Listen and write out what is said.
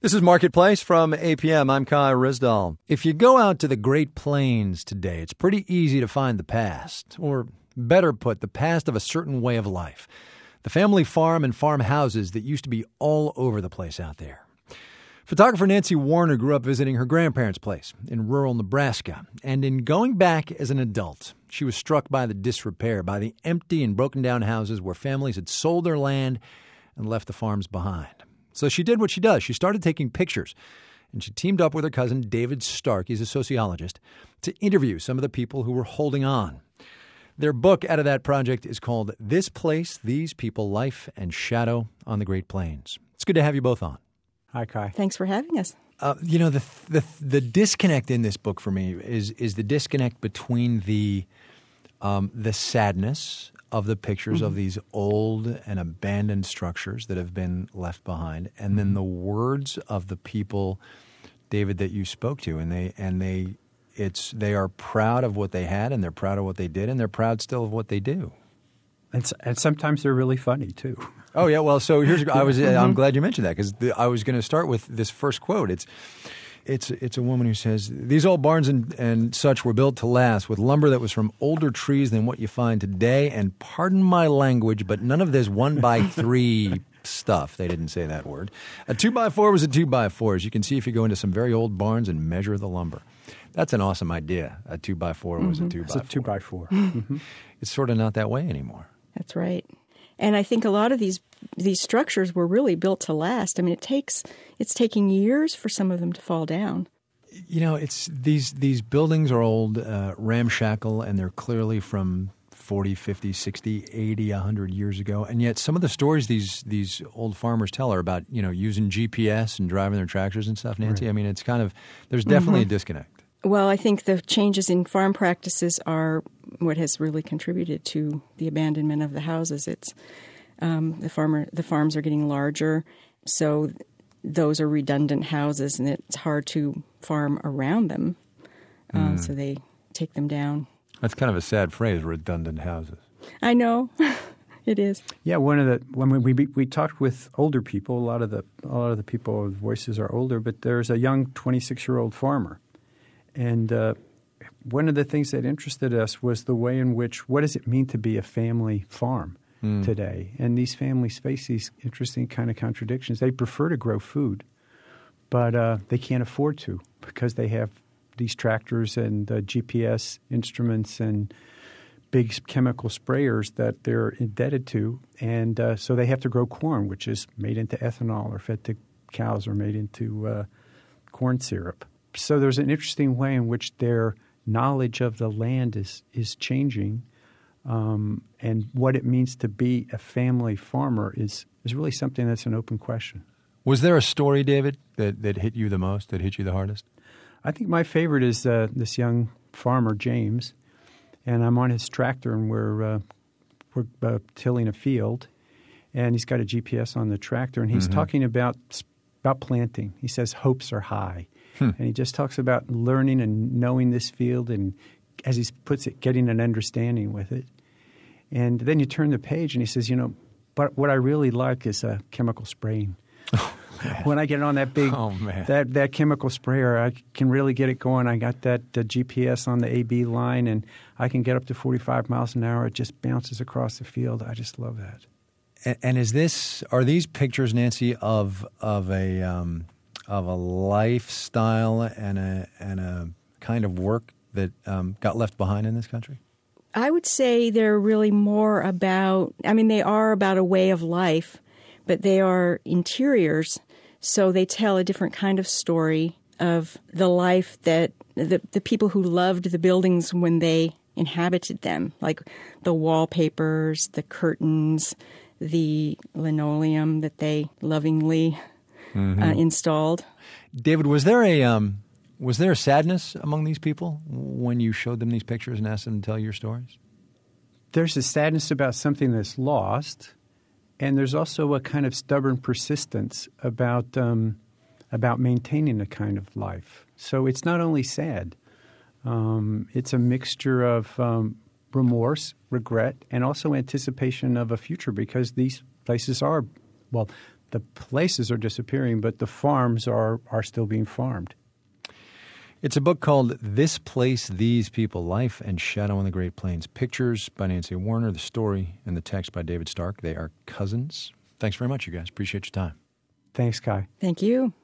This is Marketplace from APM. I'm Kai Risdall. If you go out to the Great Plains today, it's pretty easy to find the past, or better put, the past of a certain way of life. The family farm and farmhouses that used to be all over the place out there. Photographer Nancy Warner grew up visiting her grandparents' place in rural Nebraska. And in going back as an adult, she was struck by the disrepair, by the empty and broken down houses where families had sold their land and left the farms behind. So she did what she does. She started taking pictures, and she teamed up with her cousin David Stark, he's a sociologist, to interview some of the people who were holding on. Their book out of that project is called This Place, These People, Life and Shadow on the Great Plains. It's good to have you both on. Hi, Kai. Thanks for having us. The disconnect in this book for me is the disconnect between the sadness of the pictures of these old and abandoned structures that have been left behind, and then the words of the people, David, that you spoke to, and they are proud of what they had, and they're proud of what they did, and they're proud still of what they do. And sometimes they're really funny too. Oh yeah, well, so I'm glad you mentioned that, because I was going to start with this first quote. It's a woman who says, "These old barns and such were built to last with lumber that was from older trees than what you find today. And pardon my language, but none of this 1x3 stuff." They didn't say that word. A 2x4 was a 2x4, as you can see if you go into some very old barns and measure the lumber. That's an awesome idea. A 2x4 was a 2x4. It's a 2x4. It's sort of not that way anymore. That's right. And I think a lot of these structures were really built to last. I mean, it's taking years for some of them to fall down. You know, it's these buildings are old, ramshackle, and they're clearly from 40, 50, 60, 80, 100 years ago. And yet some of the stories these old farmers tell are about, using GPS and driving their tractors and stuff, Nancy. Right. I mean, it's kind of – there's definitely a disconnect. Well, I think the changes in farm practices are what has really contributed to the abandonment of the houses. It's the farms are getting larger, so those are redundant houses, and it's hard to farm around them. So they take them down. That's kind of a sad phrase, redundant houses. I know. It is. Yeah, when we talked with older people, a lot of the people's voices are older, but there's a young 26-year-old farmer. And one of the things that interested us was the way in which, what does it mean to be a family farm today? And these families face these interesting kind of contradictions. They prefer to grow food, but they can't afford to because they have these tractors and GPS instruments and big chemical sprayers that they're indebted to. And so they have to grow corn, which is made into ethanol or fed to cows or made into corn syrup. So there's an interesting way in which their knowledge of the land is changing, and what it means to be a family farmer is really something that's an open question. Was there a story, David, that hit you the most, that hit you the hardest? I think my favorite is this young farmer, James, and I'm on his tractor, and we're tilling a field, and he's got a GPS on the tractor, and he's talking about planting. He says hopes are high. And he just talks about learning and knowing this field and, as he puts it, getting an understanding with it. And then you turn the page and he says, but what I really like is chemical spraying. Oh, when I get on that big that chemical sprayer, I can really get it going. I got that GPS on the AB line, and I can get up to 45 miles an hour. It just bounces across the field. I just love that. And are these pictures, Nancy, of a lifestyle and a kind of work that got left behind in this country? I would say they're really more about, they are about a way of life, but they are interiors, so they tell a different kind of story of the life that the people who loved the buildings when they inhabited them, like the wallpapers, the curtains, the linoleum that they lovingly installed. David, was there a sadness among these people when you showed them these pictures and asked them to tell your stories? There's a sadness about something that's lost, and there's also a kind of stubborn persistence about maintaining a kind of life. So it's not only sad. It's a mixture of remorse, regret, and also anticipation of a future, because these places are, well, the places are disappearing, but the farms are still being farmed. It's a book called This Place, These People, Life and Shadow on the Great Plains. Pictures by Nancy Warner, the story and the text by David Stark. They are cousins. Thanks very much, you guys. Appreciate your time. Thanks, Kai. Thank you.